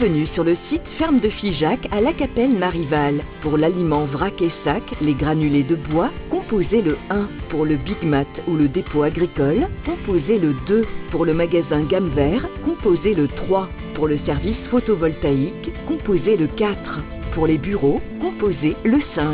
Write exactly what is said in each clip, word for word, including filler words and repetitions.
Bienvenue sur le site Ferme de Figeac à Lacapelle-Marival. Pour l'aliment vrac et sac, les granulés de bois, composez le un. Pour le Big Mat ou le dépôt agricole, composez le deux. Pour le magasin Gamme Vert, composez le trois. Pour le service photovoltaïque, composez le quatre. Pour les bureaux, composez le cinq.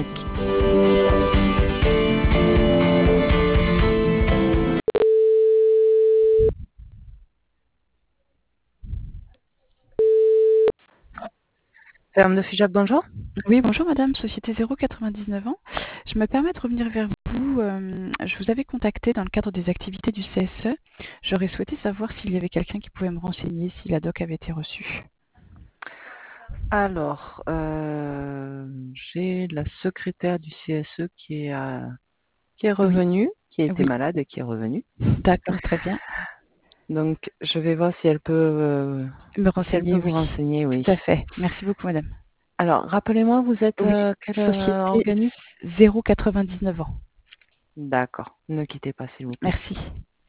Ferme de Figeac, bonjour. Oui, bonjour madame, Société zéro quatre-vingt-dix-neuf ans. Je me permets de revenir vers vous. euh, je vous avais contacté dans le cadre des activités du C S E. J'aurais souhaité savoir s'il y avait quelqu'un qui pouvait me renseigner si la doc avait été reçue. Alors, euh, j'ai la secrétaire du C S E qui est, euh, qui est revenue, qui était Oui. malade et qui est revenue. D'accord, très bien. Donc, je vais voir si elle peut, euh, Me si elle renseigner, peut vous oui. renseigner, oui. Tout à fait. Merci beaucoup madame. Alors, rappelez-moi, vous êtes Oui, euh, quel Société euh, organisme? zéro quatre-vingt-dix-neuf ans. D'accord, ne quittez pas, s'il vous plaît. Merci.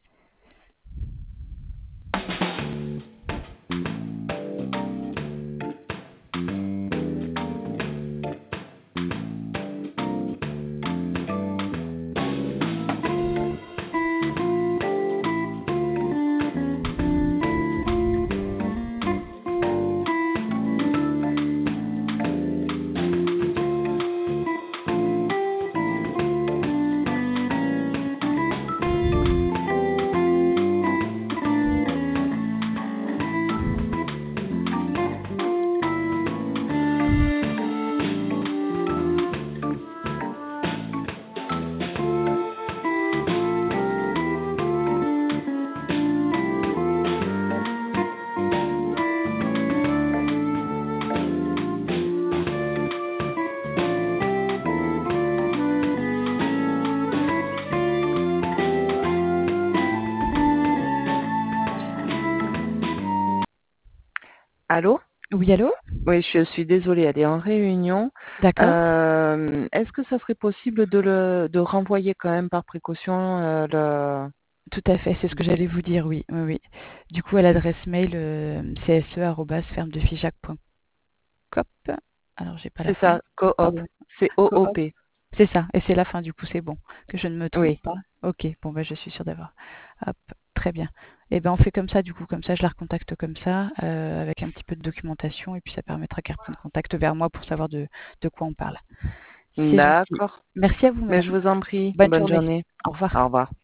Allô? Oui, allô? Oui, je suis désolée, elle est en réunion. D'accord. Euh, est-ce que ça serait possible de le de renvoyer quand même par précaution euh, le... Tout à fait, c'est ce que j'allais vous dire, oui. Oui, oui. Du coup, à l'adresse mail euh, c s e arobase ferme de figeac point com. Alors, j'ai pas la C'est fin. ça, coop, Pardon. c'est Coop. O O P. C'est ça, et c'est la fin du coup, c'est bon, que je ne me trompe Oui, pas. Ok, bon bah je suis sûre d'avoir. Hop, très bien. Et ben on fait comme ça du coup, comme ça je la recontacte comme ça, euh, avec un petit peu de documentation, et puis ça permettra qu'elle reprenne contact vers moi pour savoir de, de quoi on parle. C'est gentil. d'accord. Merci à vous, Mais je madame. vous en prie, Bonne bonne journée. journée. Au revoir. Au revoir.